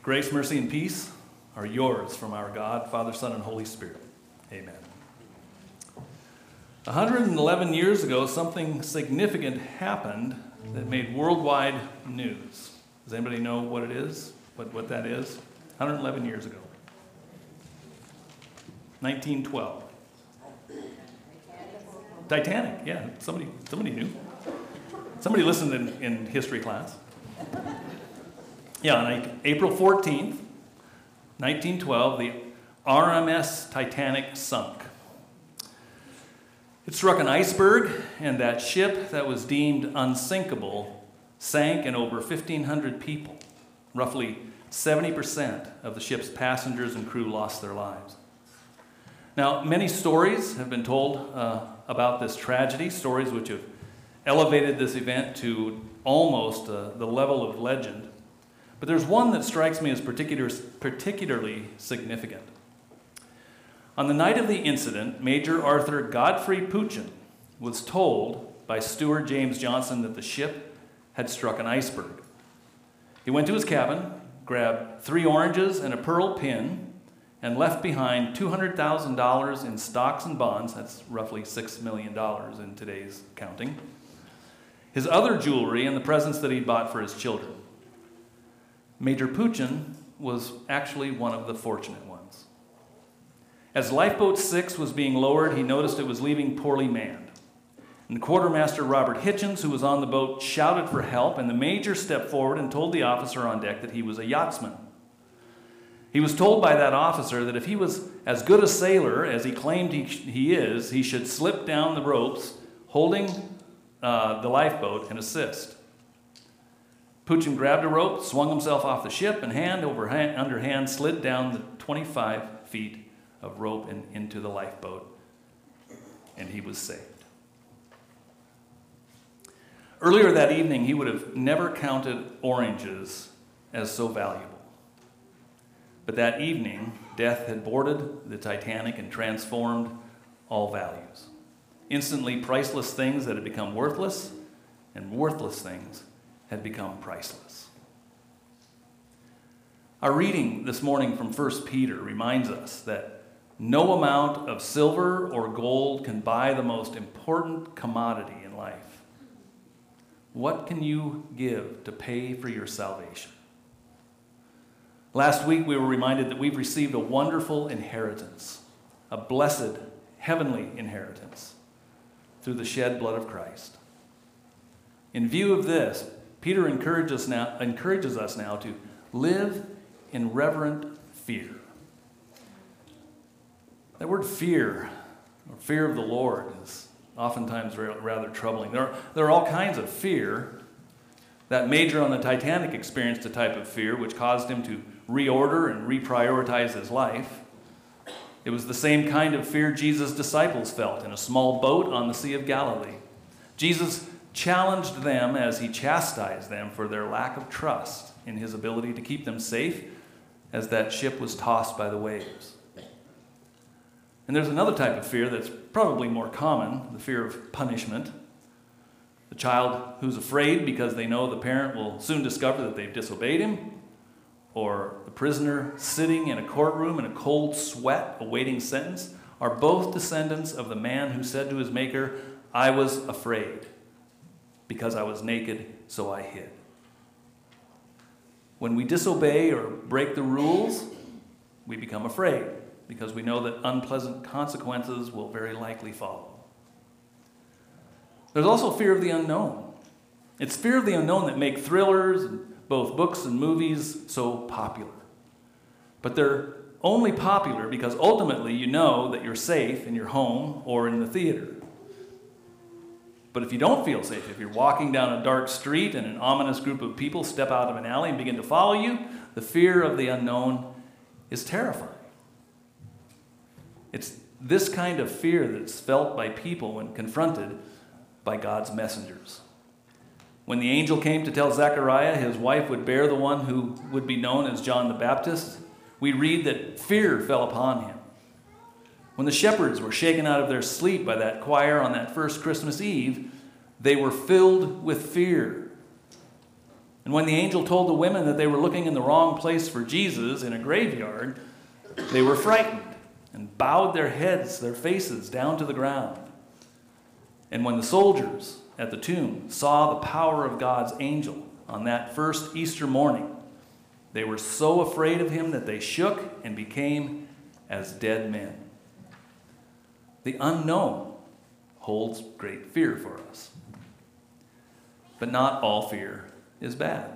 Grace, mercy, and peace are yours from our God, Father, Son, and Holy Spirit. Amen. 111 years ago, something significant happened that made worldwide news. Does anybody know what it is? What that is? 111 years ago. 1912. Titanic, yeah. Somebody knew. Somebody listened in history class. Yeah, on April 14th, 1912, the RMS Titanic sunk. It struck an iceberg, and that ship that was deemed unsinkable sank, and over 1,500 people, roughly 70% of the ship's passengers and crew, lost their lives. Now, many stories have been told about this tragedy, stories which have elevated this event to almost the level of legend. But there's one that strikes me as particularly significant. On the night of the incident, Major Arthur Godfrey Peuchen was told by Steward James Johnson that the ship had struck an iceberg. He went to his cabin, grabbed 3 oranges and a pearl pin, and left behind $200,000 in stocks and bonds. That's roughly $6 million in today's counting. His other jewelry and the presents that he'd bought for his children. Major Peuchen was actually one of the fortunate ones. As Lifeboat 6 was being lowered, he noticed it was leaving poorly manned. And Quartermaster Robert Hitchens, who was on the boat, shouted for help, and the Major stepped forward and told the officer on deck that he was a yachtsman. He was told by that officer that if he was as good a sailor as he claimed he is, he should slip down the ropes holding the lifeboat and assist. Peuchen grabbed a rope, swung himself off the ship, and hand over under hand slid down the 25 feet of rope and into the lifeboat, and he was saved. Earlier that evening, he would have never counted oranges as so valuable. But that evening, death had boarded the Titanic and transformed all values. Instantly, priceless things that had become worthless, and worthless things had become priceless. Our reading this morning from 1 Peter reminds us that no amount of silver or gold can buy the most important commodity in life. What can you give to pay for your salvation? Last week we were reminded that we've received a wonderful inheritance, a blessed heavenly inheritance through the shed blood of Christ. In view of this, Peter encourages us now to live in reverent fear. That word fear, or fear of the Lord, is oftentimes rather troubling. There are all kinds of fear. That Major on the Titanic experienced a type of fear which caused him to reorder and reprioritize his life. It was the same kind of fear Jesus' disciples felt in a small boat on the Sea of Galilee. Jesus challenged them as he chastised them for their lack of trust in his ability to keep them safe as that ship was tossed by the waves. And there's another type of fear that's probably more common, the fear of punishment. The child who's afraid because they know the parent will soon discover that they've disobeyed him, or the prisoner sitting in a courtroom in a cold sweat awaiting sentence, are both descendants of the man who said to his maker, "I was afraid. Because I was naked, so I hid." When we disobey or break the rules, we become afraid because we know that unpleasant consequences will very likely follow. There's also fear of the unknown. It's fear of the unknown that make thrillers, both books and movies, so popular. But they're only popular because ultimately you know that you're safe in your home or in the theater. But if you don't feel safe, if you're walking down a dark street and an ominous group of people step out of an alley and begin to follow you, the fear of the unknown is terrifying. It's this kind of fear that's felt by people when confronted by God's messengers. When the angel came to tell Zechariah his wife would bear the one who would be known as John the Baptist, we read that fear fell upon him. When the shepherds were shaken out of their sleep by that choir on that first Christmas Eve, they were filled with fear. And when the angel told the women that they were looking in the wrong place for Jesus in a graveyard, they were frightened and bowed their heads, their faces down to the ground. And when the soldiers at the tomb saw the power of God's angel on that first Easter morning, they were so afraid of him that they shook and became as dead men. The unknown holds great fear for us. But not all fear is bad.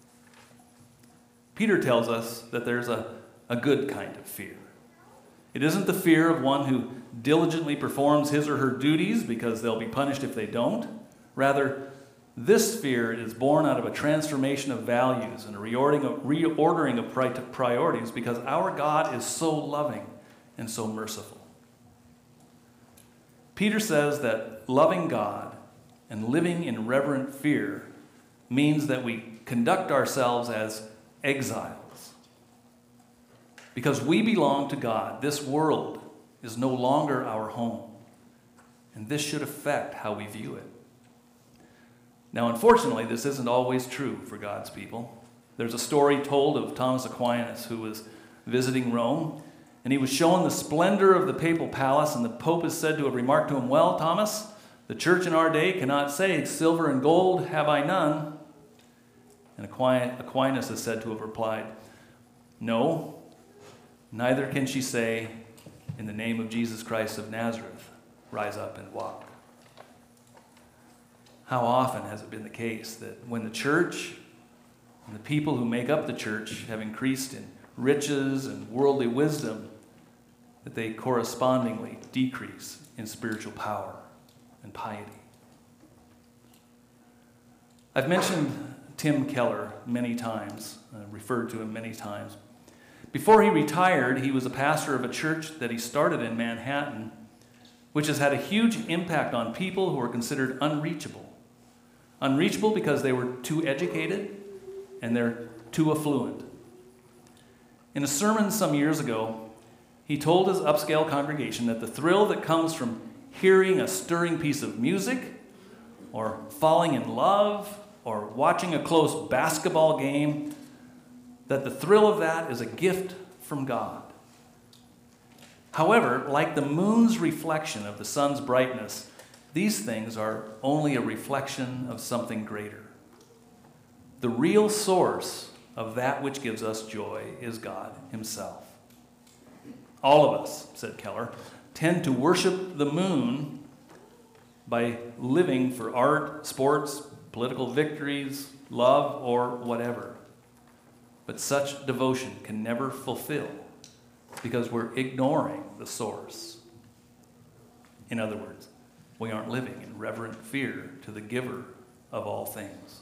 Peter tells us that there's a good kind of fear. It isn't the fear of one who diligently performs his or her duties because they'll be punished if they don't. Rather, this fear is born out of a transformation of values and a reordering of priorities because our God is so loving and so merciful. Peter says that loving God and living in reverent fear means that we conduct ourselves as exiles. Because we belong to God, this world is no longer our home, and this should affect how we view it. Now, unfortunately, this isn't always true for God's people. There's a story told of Thomas Aquinas who was visiting Rome, and he was shown the splendor of the papal palace, and the Pope is said to have remarked to him, "Well, Thomas, the church in our day cannot say, 'Silver and gold have I none.'" And Aquinas is said to have replied, "No, neither can she say, 'In the name of Jesus Christ of Nazareth, rise up and walk.'" How often has it been the case that when the church and the people who make up the church have increased in riches and worldly wisdom, that they correspondingly decrease in spiritual power and piety? I've mentioned Tim Keller many times, referred to him many times. Before he retired, he was a pastor of a church that he started in Manhattan, which has had a huge impact on people who are considered unreachable. Unreachable because they were too educated and they're too affluent. In a sermon some years ago, he told his upscale congregation that the thrill that comes from hearing a stirring piece of music, or falling in love, or watching a close basketball game, that the thrill of that is a gift from God. However, like the moon's reflection of the sun's brightness, these things are only a reflection of something greater. The real source of that which gives us joy is God himself. All of us, said Keller, tend to worship the moon by living for art, sports, political victories, love, or whatever. But such devotion can never fulfill because we're ignoring the source. In other words, we aren't living in reverent fear to the giver of all things.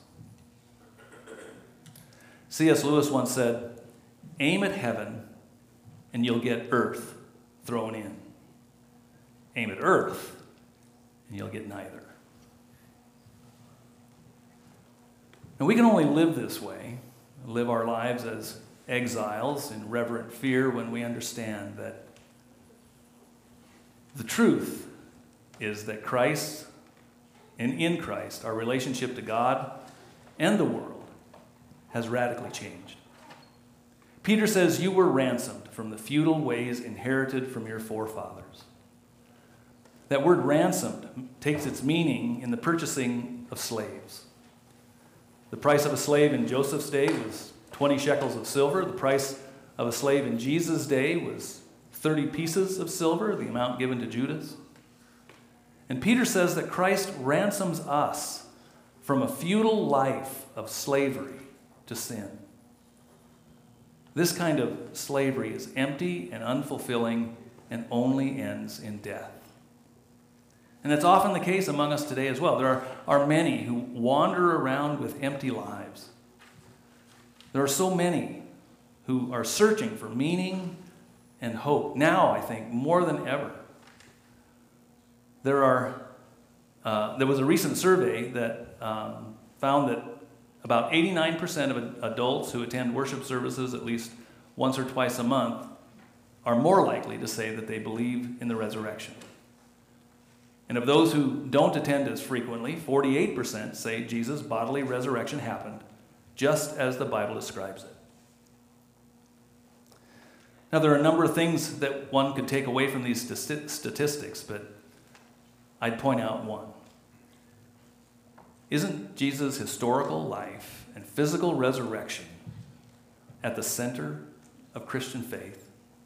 C.S. Lewis once said, "Aim at heaven and you'll get earth thrown in. Aim at earth and you'll get neither." And we can only live this way, live our lives as exiles in reverent fear, when we understand that the truth is that Christ, and in Christ, our relationship to God and the world has radically changed. Peter says, "You were ransomed from the feudal ways inherited from your forefathers." That word ransomed takes its meaning in the purchasing of slaves. The price of a slave in Joseph's day was 20 shekels of silver. The price of a slave in Jesus' day was 30 pieces of silver, the amount given to Judas. And Peter says that Christ ransoms us from a feudal life of slavery to sin. This kind of slavery is empty and unfulfilling and only ends in death. And that's often the case among us today as well. There are many who wander around with empty lives. There are so many who are searching for meaning and hope. Now, I think, more than ever. There was a recent survey that found that about 89% of adults who attend worship services at least once or twice a month are more likely to say that they believe in the resurrection. And of those who don't attend as frequently, 48% say Jesus' bodily resurrection happened just as the Bible describes it. Now, there are a number of things that one could take away from these statistics, but I'd point out one. Isn't Jesus' historical life and physical resurrection at the center of Christian faith?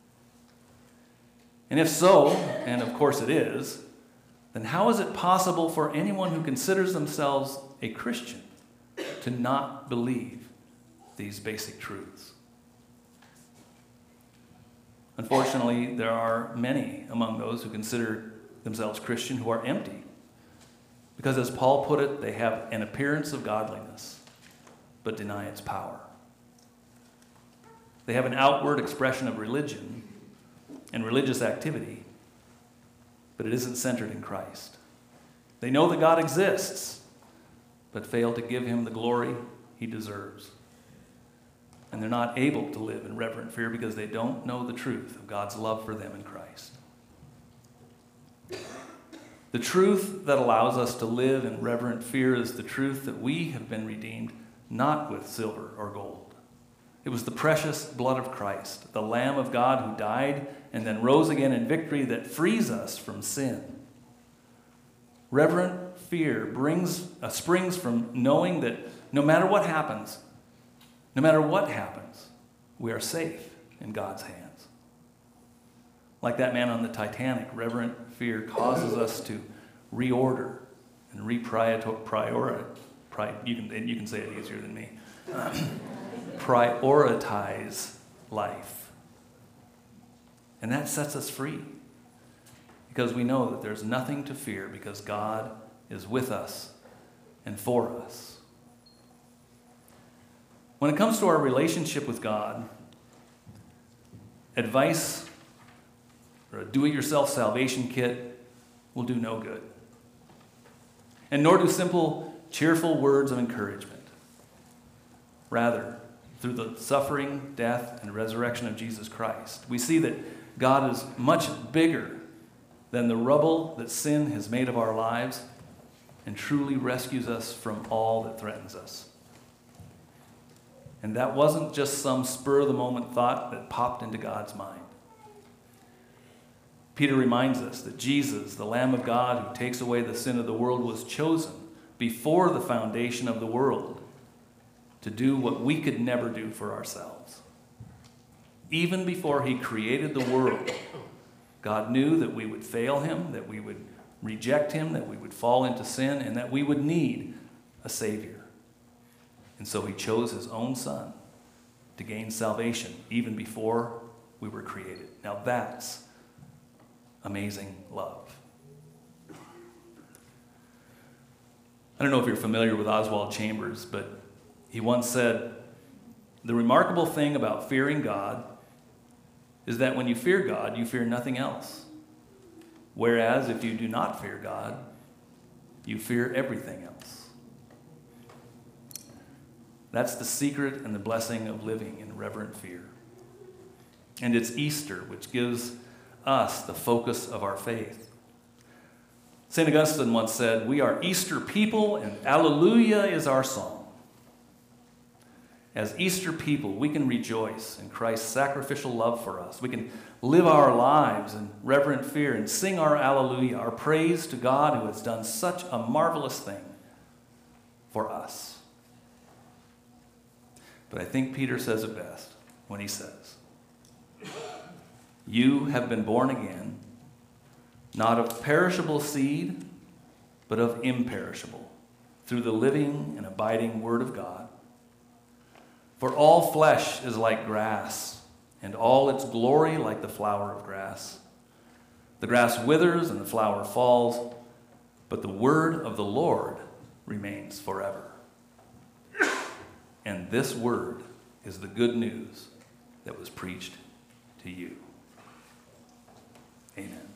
And if so, and of course it is, then how is it possible for anyone who considers themselves a Christian to not believe these basic truths? Unfortunately, there are many among those who consider themselves Christian who are empty. Because as Paul put it, they have an appearance of godliness, but deny its power. They have an outward expression of religion and religious activity, but it isn't centered in Christ. They know that God exists, but fail to give him the glory he deserves. And they're not able to live in reverent fear because they don't know the truth of God's love for them in Christ. The truth that allows us to live in reverent fear is the truth that we have been redeemed not with silver or gold. It was the precious blood of Christ, the Lamb of God who died and then rose again in victory, that frees us from sin. Reverent fear springs from knowing that no matter what happens, we are safe in God's hands. Like that man on the Titanic, reverent fear causes us to reorder and prioritize. You can say it easier than me. Prioritize life. And that sets us free because we know that there's nothing to fear because God is with us and for us. When it comes to our relationship with God, advice or a do-it-yourself salvation kit will do no good. And nor do simple, cheerful words of encouragement. Rather, through the suffering, death, and resurrection of Jesus Christ, we see that God is much bigger than the rubble that sin has made of our lives and truly rescues us from all that threatens us. And that wasn't just some spur-of-the-moment thought that popped into God's mind. Peter reminds us that Jesus, the Lamb of God who takes away the sin of the world, was chosen before the foundation of the world to do what we could never do for ourselves. Even before he created the world, God knew that we would fail him, that we would reject him, that we would fall into sin, and that we would need a Savior. And so he chose his own Son to gain salvation even before we were created. Now that's amazing love. I don't know if you're familiar with Oswald Chambers, but he once said, "The remarkable thing about fearing God is that when you fear God, you fear nothing else. Whereas if you do not fear God, you fear everything else." That's the secret and the blessing of living in reverent fear. And it's Easter, which gives us the focus of our faith. St. Augustine once said, "We are Easter people, and Alleluia is our song." As Easter people, we can rejoice in Christ's sacrificial love for us. We can live our lives in reverent fear and sing our Alleluia, our praise to God who has done such a marvelous thing for us. But I think Peter says it best when he says, "You have been born again, not of perishable seed, but of imperishable, through the living and abiding Word of God. For all flesh is like grass, and all its glory like the flower of grass. The grass withers and the flower falls, but the word of the Lord remains forever." And this word is the good news that was preached to you. Amen.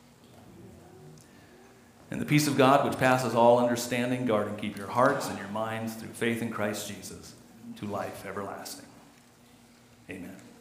And the peace of God, which passes all understanding, guard and keep your hearts and your minds through faith in Christ Jesus to life everlasting. Amen.